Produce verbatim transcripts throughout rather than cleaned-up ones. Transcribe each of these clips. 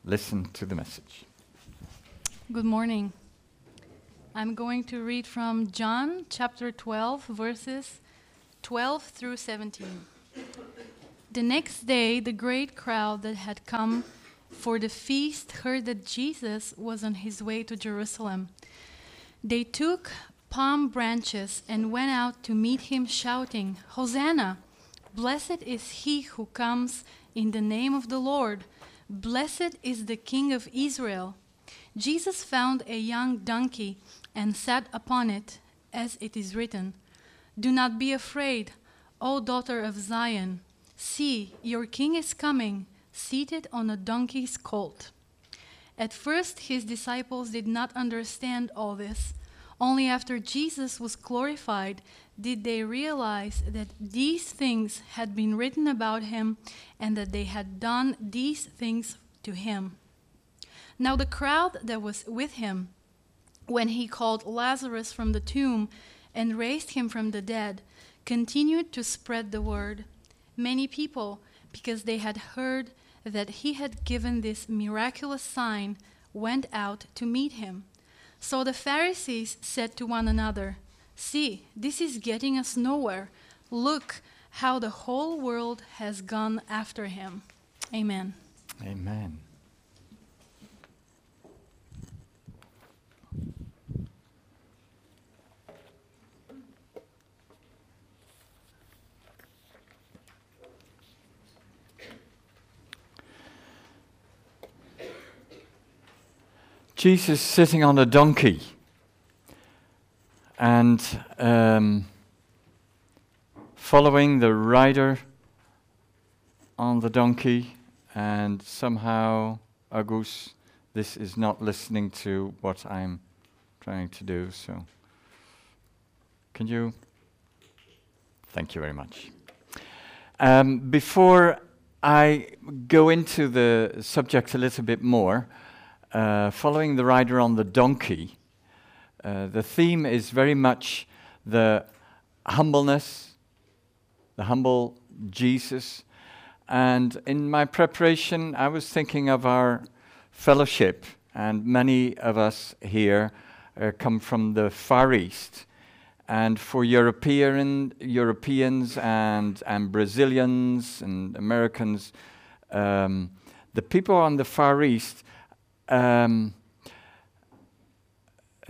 listen to the message. Good morning. I'm going to read from John chapter twelve, verses twelve through seventeen. The next day, the great crowd that had come for the feast heard that Jesus was on his way to Jerusalem. They took palm branches and went out to meet him, shouting, "Hosanna! Blessed is he who comes in the name of the Lord. Blessed is the King of Israel." Jesus found a young donkey and sat upon it, as it is written, "Do not be afraid, O daughter of Zion. See, your king is coming, seated on a donkey's colt." At first, his disciples did not understand all this. Only after Jesus was glorified did they realize that these things had been written about him and that they had done these things to him. Now the crowd that was with him, when he called Lazarus from the tomb and raised him from the dead, continued to spread the word. Many people, because they had heard that he had given this miraculous sign, went out to meet him. So the Pharisees said to one another, "See, this is getting us nowhere. Look how the whole world has gone after him." Amen. Amen. Jesus sitting on a donkey and um, following the rider on the donkey, and somehow, Agus, this is not listening to what I'm trying to do, so can you? Thank you very much. Um, before I go into the subject a little bit more, Uh, following the rider on the donkey, uh, the theme is very much the humbleness, the humble Jesus. And in my preparation, I was thinking of our fellowship, and many of us here uh, come from the Far East. And for European Europeans and, and Brazilians and Americans, um, the people on the Far East Um, uh,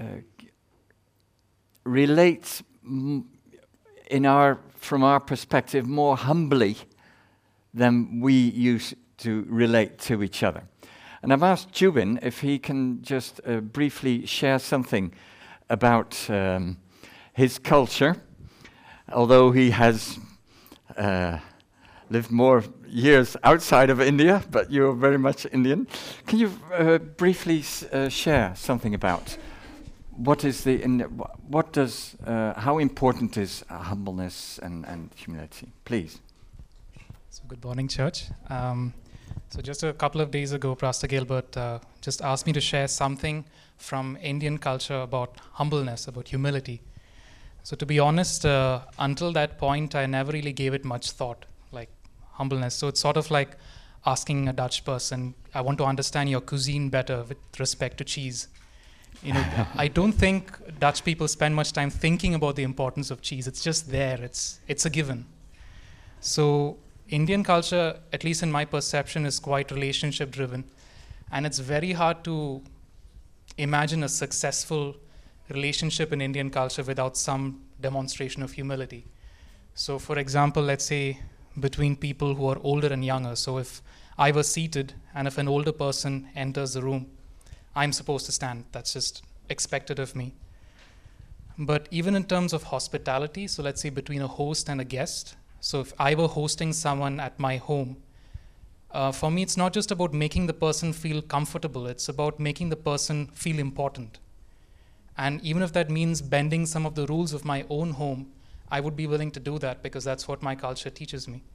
relates m- in our, from our perspective, more humbly than we used to relate to each other. And I've asked Jubin if he can just uh, briefly share something about um, his culture, although he has uh, lived more years outside of India, but you're very much Indian. Can you uh, briefly s- uh, share something about what is the, in, what does, uh, how important is uh, humbleness and, and humility? Please. So good morning, church. Um, so just a couple of days ago, Pastor Gilbert uh, just asked me to share something from Indian culture about humbleness, about humility. So to be honest, uh, until that point, I never really gave it much thought, like humbleness. So it's sort of like asking a Dutch person, "I want to understand your cuisine better with respect to cheese." You know, I don't think Dutch people spend much time thinking about the importance of cheese. It's just there. It's it's a given. So Indian culture, at least in my perception, is quite relationship driven, and it's very hard to imagine a successful relationship in Indian culture without some demonstration of humility. So for example, let's say between people who are older and younger. So if I was seated and if an older person enters the room, I'm supposed to stand. That's just expected of me. But even in terms of hospitality, so let's say between a host and a guest, so if I were hosting someone at my home, uh, for me it's not just about making the person feel comfortable, it's about making the person feel important. And even if that means bending some of the rules of my own home, I would be willing to do that because that's what my culture teaches me.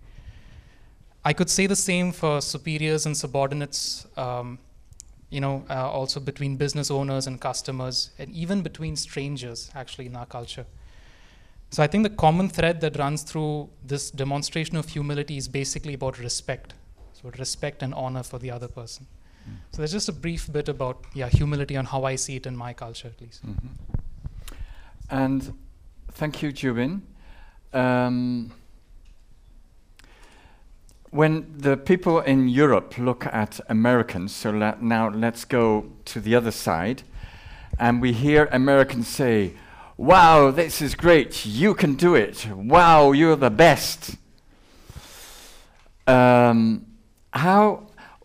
I could say the same for superiors and subordinates, um, you know, uh, also between business owners and customers, and even between strangers, actually, in our culture. So I think the common thread that runs through this demonstration of humility is basically about respect. So respect and honor for the other person. So there's just a brief bit about, yeah, humility and how I see it in my culture, at least. Mhm. And thank you, Jubin. Um, when the people in Europe look at Americans, so la- now let's go to the other side, and we hear Americans say, "Wow, this is great, you can do it. Wow, you're the best." Um, how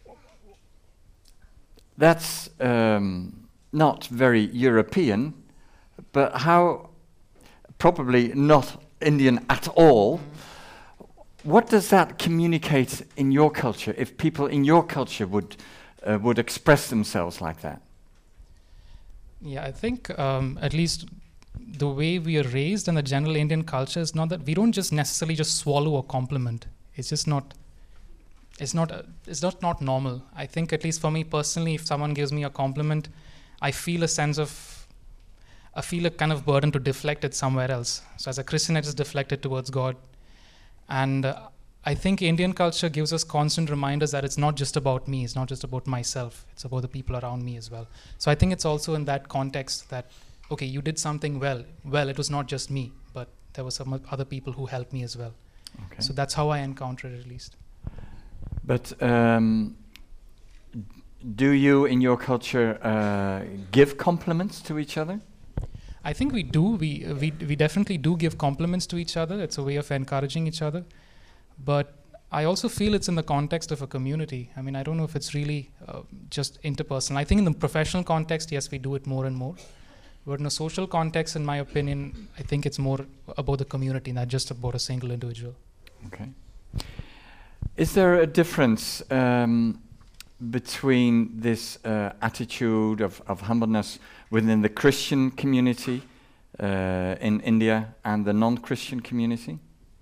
that's um, not very European, but how probably not Indian at all. What does that communicate in your culture if people in your culture would uh, would express themselves like that? Yeah, I think um, at least the way we are raised in the general Indian culture is not that we don't just necessarily just swallow a compliment. It's just not. It's not. Uh, it's not not normal. I think at least for me personally, if someone gives me a compliment, I feel a sense of. I feel a kind of burden to deflect it somewhere else. So as a Christian, I just deflect it towards God. And uh, I think Indian culture gives us constant reminders that it's not just about me, it's not just about myself, it's about the people around me as well. So I think it's also in that context that, okay, you did something well. Well, it was not just me, but there were some other people who helped me as well. Okay. So that's how I encounter it, at least. But um, do you, in your culture, uh, give compliments to each other? I think we do. We, uh, we we definitely do give compliments to each other. It's a way of encouraging each other. But I also feel it's in the context of a community. I mean, I don't know if it's really uh, just interpersonal. I think in the professional context, yes, we do it more and more. But in a social context, in my opinion, I think it's more about the community, not just about a single individual. Okay. Is there a difference um, between this uh, attitude of, of humbleness within the Christian community uh, in India and the non-Christian community?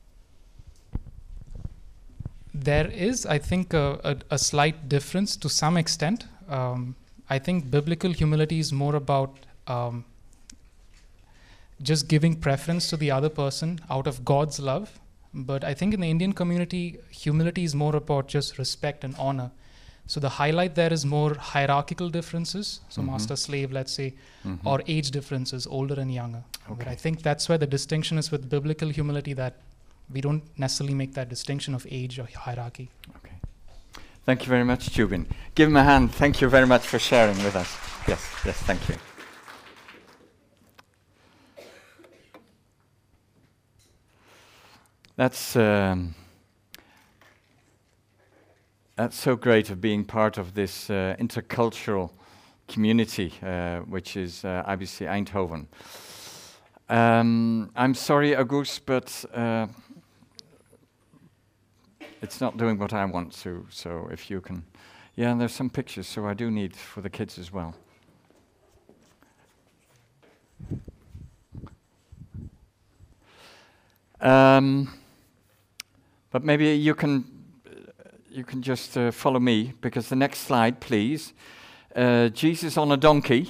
There is, I think, a, a, a slight difference to some extent. Um, I think biblical humility is more about um, just giving preference to the other person out of God's love. But I think in the Indian community, humility is more about just respect and honor. So the highlight there is more hierarchical differences, so Mhm. master-slave, let's say, Mhm. or age differences, older and younger. But Okay. I think that's where the distinction is with biblical humility, that we don't necessarily make that distinction of age or hierarchy. Okay. Thank you very much, Jubin. Give him a hand. Thank you very much for sharing with us. Yes, yes, thank you. That's um, that's so great of being part of this uh, intercultural community, uh, which is uh, I B C Eindhoven. Um, I'm sorry, Agus, but uh, it's not doing what I want to. So if you can, yeah, and there's some pictures. So I do need for the kids as well. Um, but maybe you can you can just uh, follow me, because the next slide, please. Uh, Jesus on a donkey.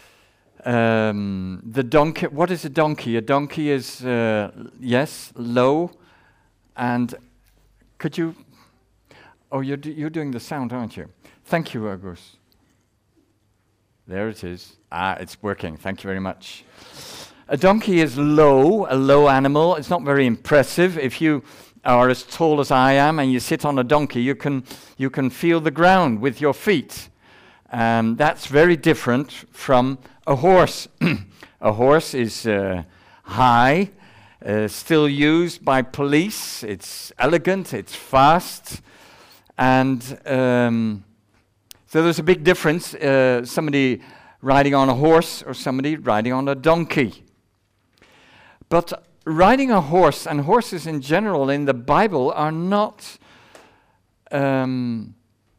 Um, the donkey. What is a donkey? A donkey is uh, yes, low, and could you? Oh, you're do, you're doing the sound, aren't you? Thank you, Agus. There it is. Ah, it's working. Thank you very much. A donkey is low, a low animal. It's not very impressive. If you are as tall as I am and you sit on a donkey, you can you can feel the ground with your feet. Um, that's very different from a horse. A horse is uh, high, uh, still used by police. It's elegant, it's fast, and um, so there's a big difference. Uh, somebody riding on a horse or somebody riding on a donkey. But riding a horse, and horses in general in the Bible, are not um,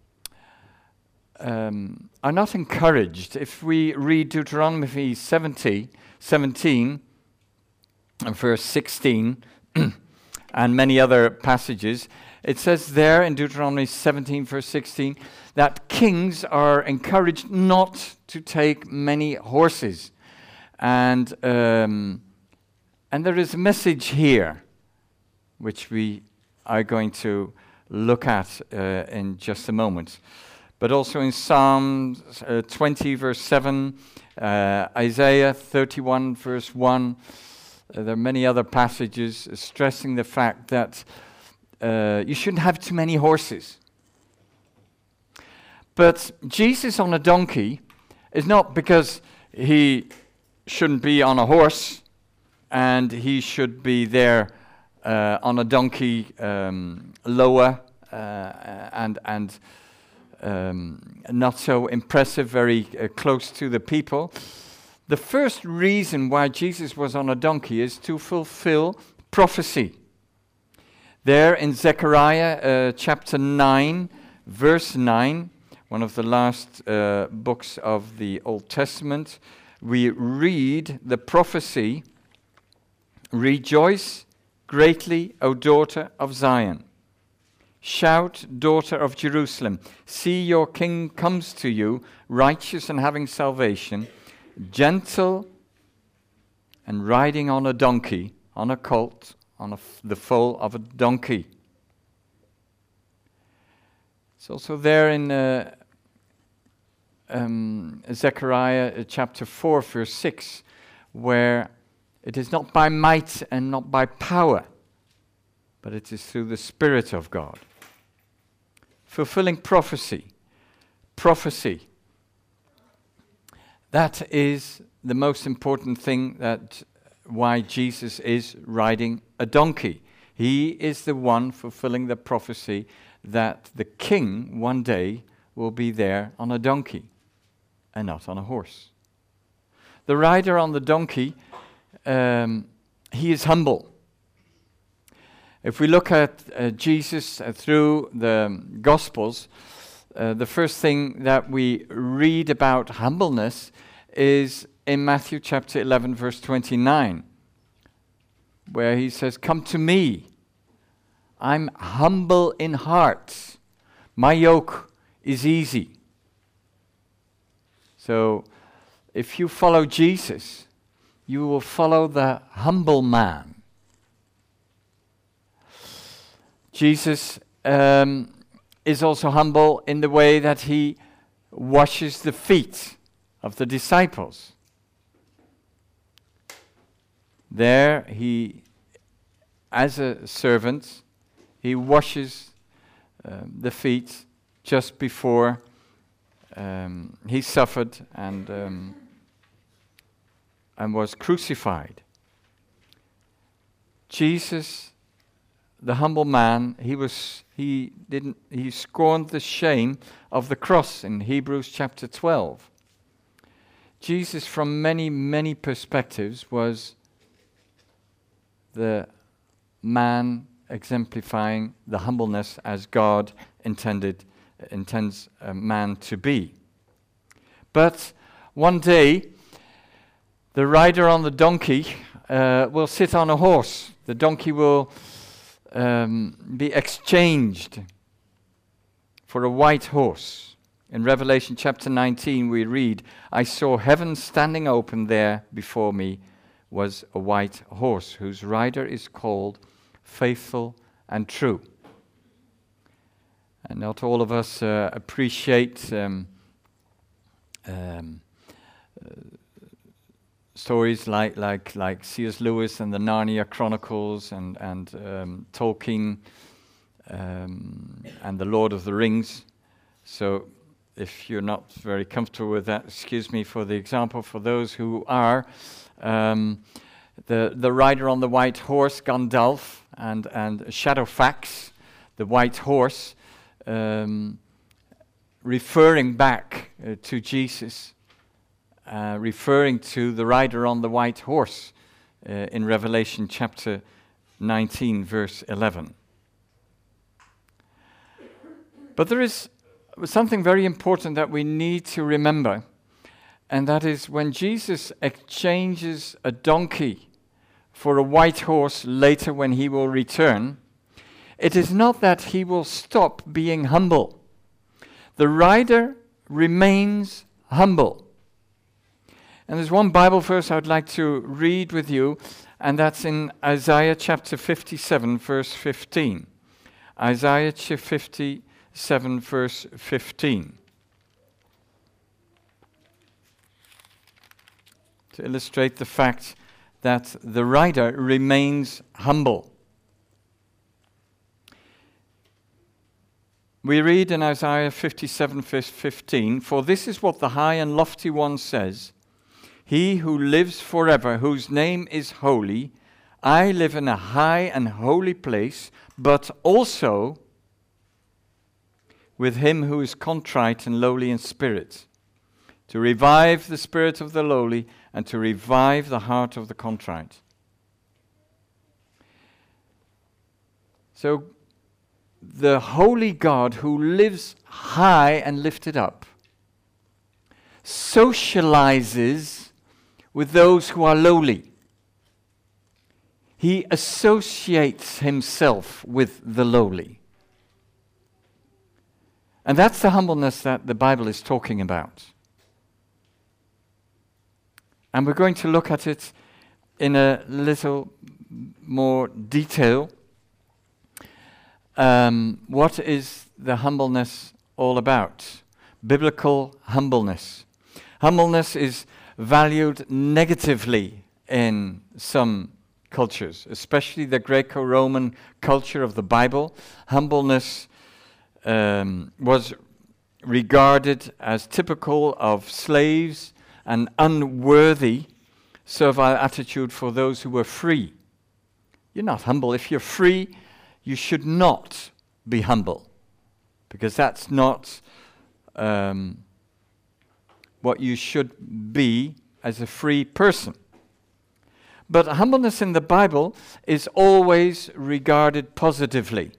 um, are not encouraged. If we read Deuteronomy seventy, seventeen, and verse sixteen, and many other passages, it says there in Deuteronomy seventeen, verse sixteen, that kings are encouraged not to take many horses. And um, and there is a message here, which we are going to look at uh, in just a moment. but also in Psalm uh, twenty, verse seven, uh, Isaiah thirty-one, verse one. Uh, there are many other passages stressing the fact that uh, you shouldn't have too many horses. But Jesus on a donkey is not because he shouldn't be on a horse and he should be there uh, on a donkey um, lower uh, and and um, not so impressive, very uh, close to the people. The first reason why Jesus was on a donkey is to fulfill prophecy. There in Zechariah uh, chapter nine, verse nine, one of the last uh, books of the Old Testament, we read the prophecy, "Rejoice greatly, O daughter of Zion. Shout, daughter of Jerusalem. See, your king comes to you, righteous and having salvation, gentle and riding on a donkey, on a colt, on a f- the foal of a donkey." It's also there in uh, um, Zechariah uh, chapter four, verse six, where it is not by might and not by power, but it is through the Spirit of God. Fulfilling prophecy. Prophecy. That is the most important thing, that why Jesus is riding a donkey. He is the one fulfilling the prophecy that the king one day will be there on a donkey and not on a horse. The rider on the donkey, um, he is humble. If we look at uh, Jesus uh, through the Gospels, uh, the first thing that we read about humbleness is in Matthew chapter eleven, verse twenty-nine, where he says, "Come to me, I'm humble in heart. My yoke is easy." So, if you follow Jesus, you will follow the humble man. Jesus um, is also humble in the way that he washes the feet of the disciples. There he, as a servant, he washes um, the feet just before um, he suffered and um, and was crucified. Jesus, the humble man, he was he didn't he scorned the shame of the cross in Hebrews chapter twelve. Jesus, from many, many perspectives, was the man exemplifying the humbleness as God intended intends a man to be. But one day, the rider on the donkey uh, will sit on a horse. The donkey will um, be exchanged for a white horse. In Revelation chapter nineteen we read, "I saw heaven standing open, there before me was a white horse, whose rider is called Faithful and True." And not all of us uh, appreciate um, um, uh, stories like like like C S Lewis and the Narnia Chronicles and and um, Tolkien um, and the Lord of the Rings. So, if you're not very comfortable with that, excuse me for the example. For those who are, um, the the rider on the white horse, Gandalf, and and Shadowfax, the white horse, um, referring back uh, to Jesus, uh, referring to the rider on the white horse uh, in Revelation chapter nineteen, verse eleven. But there is something very important that we need to remember, and that is when Jesus exchanges a donkey for a white horse later when he will return, it is not that he will stop being humble. The rider remains humble. And there's one Bible verse I would like to read with you, and that's in Isaiah chapter fifty-seven, verse fifteen. Isaiah chapter fifty-seven, verse fifteen. to illustrate the fact that the writer remains humble. We read in Isaiah fifty-seven, verse fifteen, "For this is what the high and lofty one says, He who lives forever, whose name is holy, I live in a high and holy place, but also with him who is contrite and lowly in spirit, to revive the spirit of the lowly and to revive the heart of the contrite." So, the holy God who lives high and lifted up socializes with those who are lowly. He associates himself with the lowly. And that's the humbleness that the Bible is talking about. And we're going to look at it in a little more detail. Um, what is the humbleness all about? Biblical humbleness. Humbleness is valued negatively in some cultures, especially the Greco-Roman culture of the Bible. Humbleness um, was regarded as typical of slaves and unworthy servile attitude for those who were free. You're not humble. If you're free, you should not be humble, because that's not um, what you should be as a free person. But humbleness in the Bible is always regarded positively.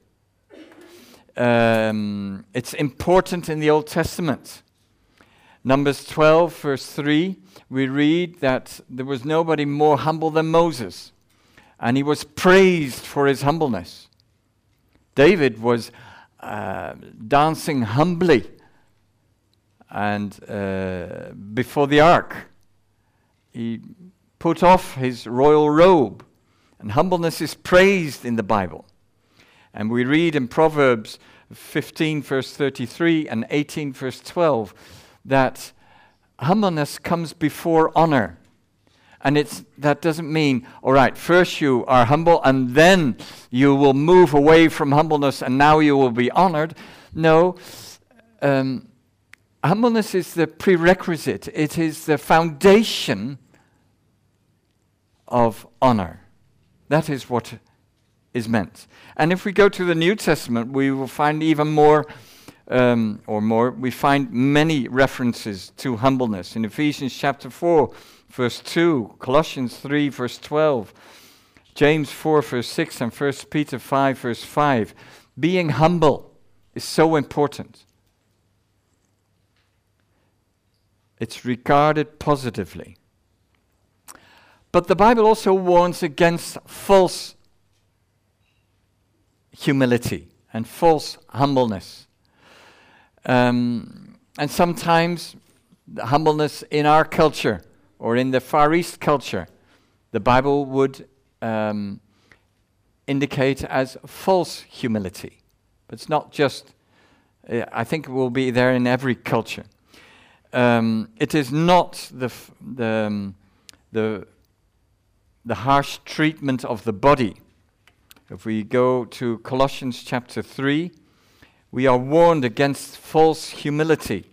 Um, it's important in the Old Testament. Numbers twelve, verse three, we read that there was nobody more humble than Moses, and he was praised for his humbleness. David was uh, dancing humbly and uh, before the ark. He put off his royal robe, and humbleness is praised in the Bible. And we read in Proverbs fifteen, verse thirty-three and eighteen, verse twelve, that humbleness comes before honor. And it's that doesn't mean, all right, first you are humble and then you will move away from humbleness and now you will be honored. No, um, humbleness is the prerequisite. It is the foundation of honor. That is what is meant. And if we go to the New Testament, we will find even more, um, or more, we find many references to humbleness. In Ephesians chapter four, verse two, Colossians three, verse twelve, James four, verse six, and First Peter five, verse five. Being humble is so important. It's regarded positively. But the Bible also warns against false humility and false humbleness. Um, and sometimes the humbleness in our culture or in the Far East culture, the Bible would um, indicate as false humility. But it's not just, uh, I think it will be there in every culture. Um, it is not the f- the um, the the harsh treatment of the body. If we go to Colossians chapter three, we are warned against false humility.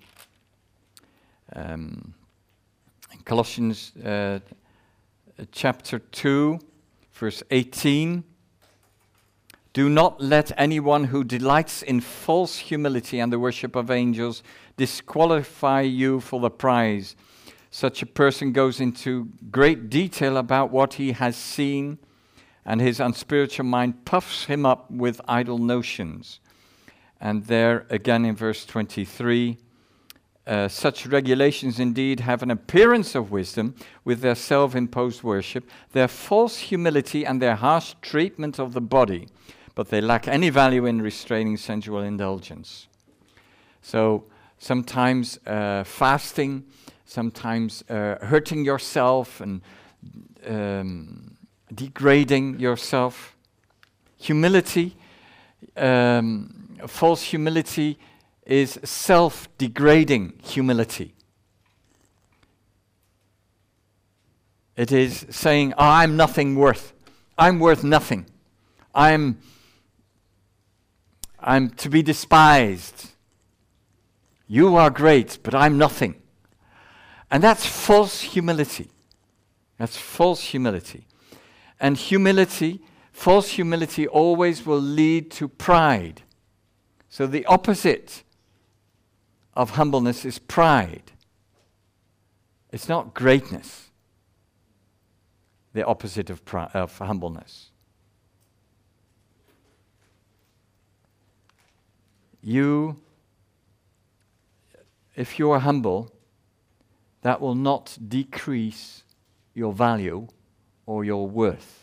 Um, in Colossians uh, chapter two, verse eighteen, do not let anyone who delights in false humility and the worship of angels disqualify you for the prize. Such a person goes into great detail about what he has seen, and his unspiritual mind puffs him up with idle notions. And there again in verse twenty-three, uh, such regulations indeed have an appearance of wisdom with their self-imposed worship, their false humility and their harsh treatment of the body, but they lack any value in restraining sensual indulgence. So sometimes uh, fasting, sometimes uh, hurting yourself and um, degrading yourself. Humility, um, false humility is self-degrading humility. It is saying, oh, I'm nothing worth. I'm worth nothing. I'm, I'm to be despised. You are great, but I'm nothing. And that's false humility. That's false humility. And humility, false humility always will lead to pride. So the opposite of humbleness is pride. It's not greatness. The opposite of, pri- of humbleness. You, if you are humble, that will not decrease your value or your worth.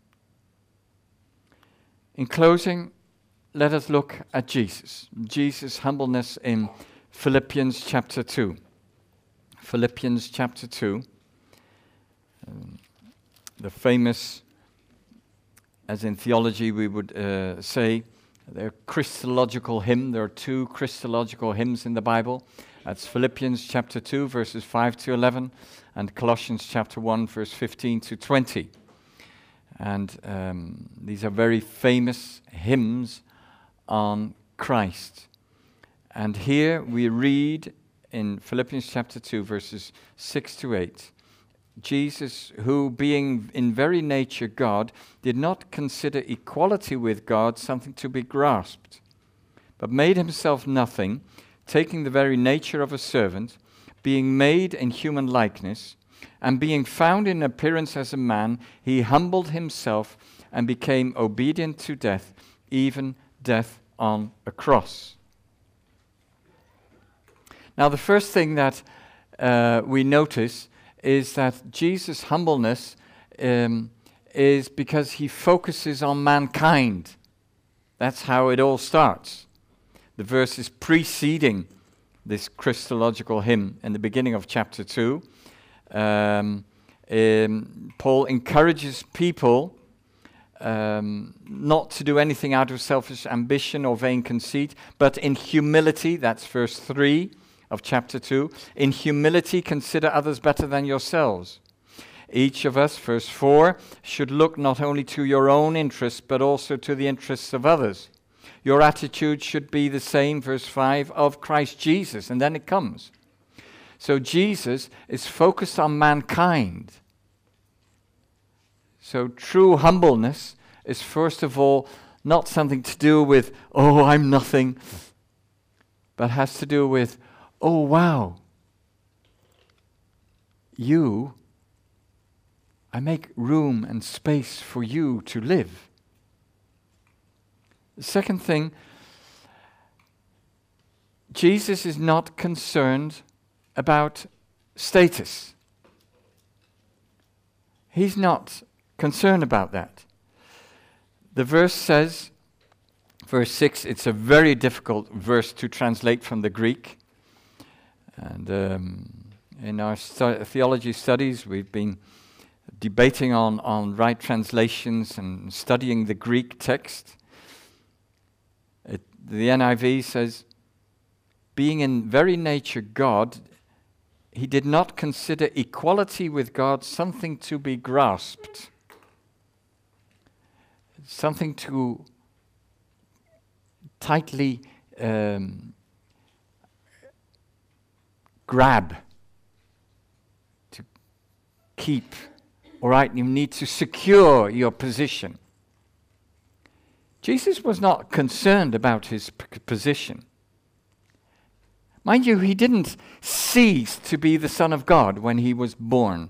In closing, let us look at Jesus. Jesus' humbleness in Philippians chapter two. Philippians chapter two. Um, the famous, as in theology we would uh, say, the Christological hymn. There are two Christological hymns in the Bible. That's Philippians chapter two, verses five to eleven, and Colossians chapter one, verse fifteen to twenty. And um, these are very famous hymns on Christ. And here we read in Philippians chapter two, verses six to eight, Jesus, who being in very nature God, did not consider equality with God something to be grasped, but made himself nothing, taking the very nature of a servant, being made in human likeness, and being found in appearance as a man, he humbled himself and became obedient to death, even death on a cross. Now, the first thing that uh, we notice is that Jesus' humbleness um, is because he focuses on mankind. That's how it all starts. The verses preceding this Christological hymn in the beginning of chapter two, um, um, Paul encourages people um, not to do anything out of selfish ambition or vain conceit, but in humility, that's verse three of chapter two, in humility consider others better than yourselves. Each of us, verse four, should look not only to your own interests, but also to the interests of others. Your attitude should be the same, verse five, of Christ Jesus. And then it comes. So Jesus is focused on mankind. So true humbleness is first of all not something to do with, oh, I'm nothing, but has to do with, oh, wow, you, I make room and space for you to live. The second thing, Jesus is not concerned about status. He's not concerned about that. The verse says, verse six, it's a very difficult verse to translate from the Greek. And um, in our stu- theology studies, we've been debating on, on right translations and studying the Greek text. It, the N I V says, being in very nature God, he did not consider equality with God something to be grasped, something to tightly um, grab, to keep. All right, you need to secure your position. Jesus was not concerned about his p- position. Mind you, he didn't cease to be the Son of God when he was born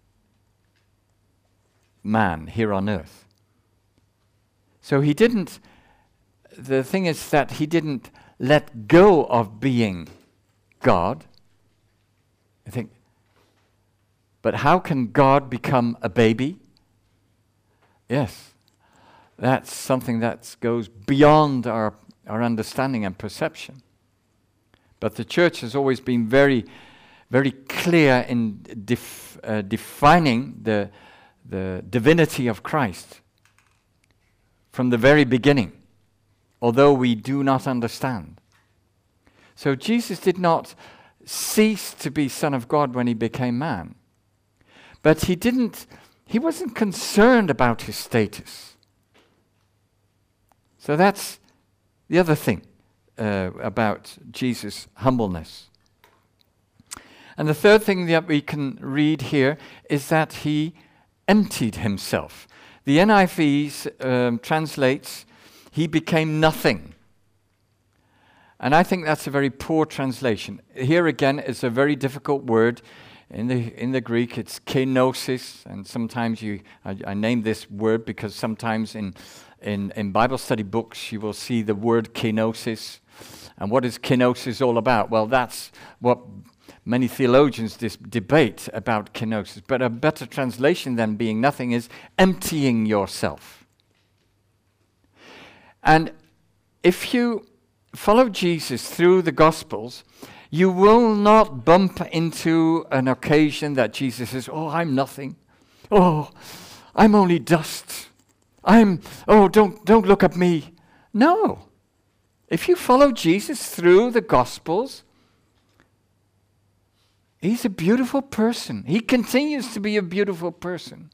man here on earth. So he didn't, the thing is that he didn't let go of being God. I think, but how can God become a baby? Yes, that's something that goes beyond our, our understanding and perception. But the church has always been very, very clear in def, uh, defining the, the divinity of Christ from the very beginning, although we do not understand. So Jesus did not cease to be Son of God when he became man. But he didn't, he wasn't concerned about his status. So that's the other thing uh, about Jesus' humbleness. And the third thing that we can read here is that he emptied himself. The N I V um, translates, he became nothing. And I think that's a very poor translation. Here again is a very difficult word. In the in the Greek, it's kenosis, and sometimes you I, I name this word because sometimes in, in in Bible study books you will see the word kenosis. And what is kenosis all about? Well, that's what many theologians dis- debate about kenosis. But a better translation than being nothing is emptying yourself. And if you follow Jesus through the Gospels, you will not bump into an occasion that Jesus says, oh, I'm nothing. Oh, I'm only dust. I'm, oh, don't, don't look at me. No. If you follow Jesus through the Gospels, he's a beautiful person. He continues to be a beautiful person.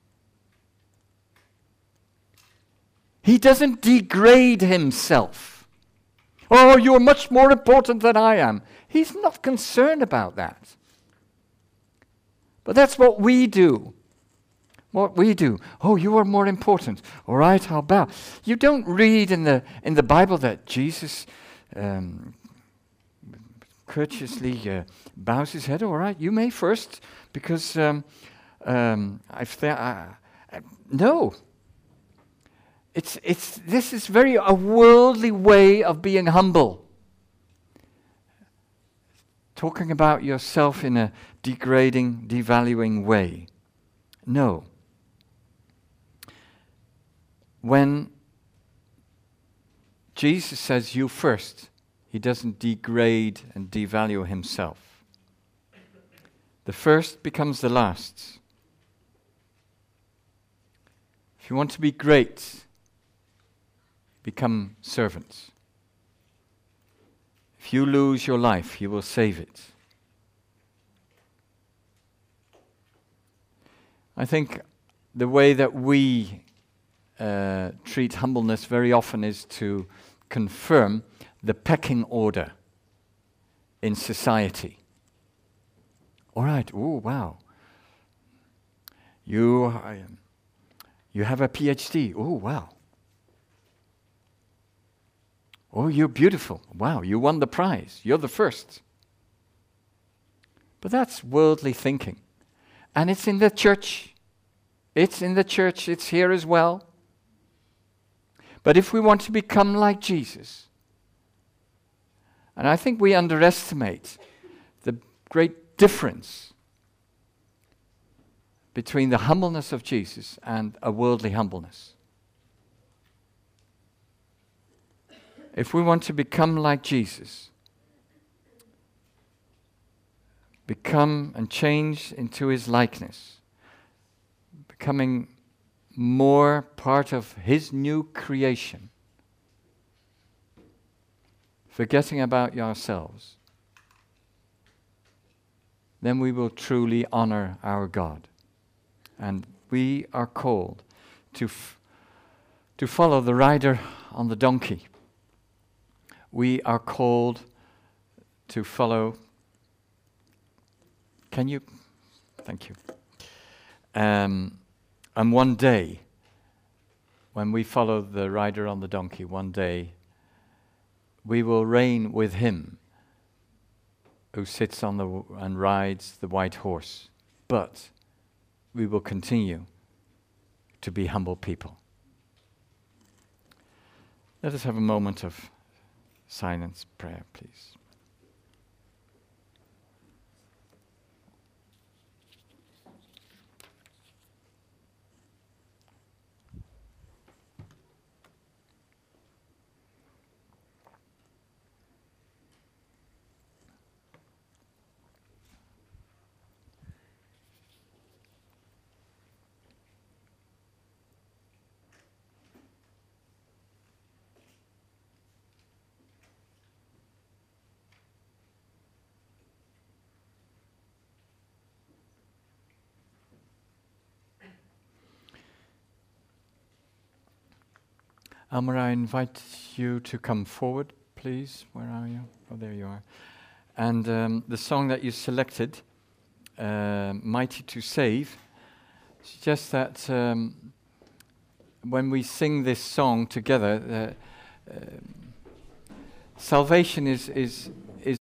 He doesn't degrade himself. Oh, you're much more important than I am. He's not concerned about that. But that's what we do. What we do. Oh, you are more important. All right, I'll bow. You don't read in the in the Bible that Jesus um, courteously uh, bows his head. All right, you may first, because um, um, I've th- uh, uh, no. It's it's this is very a worldly way of being humble. Talking about yourself in a degrading, devaluing way. No. When Jesus says you first, he doesn't degrade and devalue himself. The first becomes the last. If you want to be great, become servants. If you lose your life, you will save it. I think the way that we uh, treat humbleness very often is to confirm the pecking order in society. All right, oh wow. You, uh, you have a P H D, oh wow. Oh, you're beautiful. Wow, you won the prize. You're the first. But that's worldly thinking. And it's in the church. It's in the church. It's here as well. But if we want to become like Jesus, and I think we underestimate the great difference between the humbleness of Jesus and a worldly humbleness. If we want to become like Jesus, become and change into his likeness, becoming more part of his new creation, forgetting about ourselves, then we will truly honor our God. And we are called to f- to follow the rider on the donkey. We are called to follow. Can you? Thank you. Um, and one day, when we follow the rider on the donkey, one day, we will reign with him who sits on the w- and rides the white horse. But we will continue to be humble people. Let us have a moment of silence prayer, please. Elmer, I invite you to come forward, please. Where are you? Oh, there you are. And um, the song that you selected, uh, Mighty to Save, it's just that um, when we sing this song together, uh, uh, salvation is, is